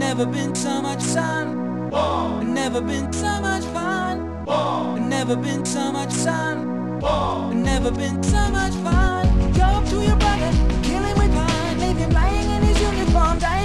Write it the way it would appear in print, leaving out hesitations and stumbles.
Never been so much sun. Whoa. Never been so much fun. Whoa. Never been so much sun. Whoa. Never been so much fun. Go up to your brother, kill him with pine, leave him lying in his uniform.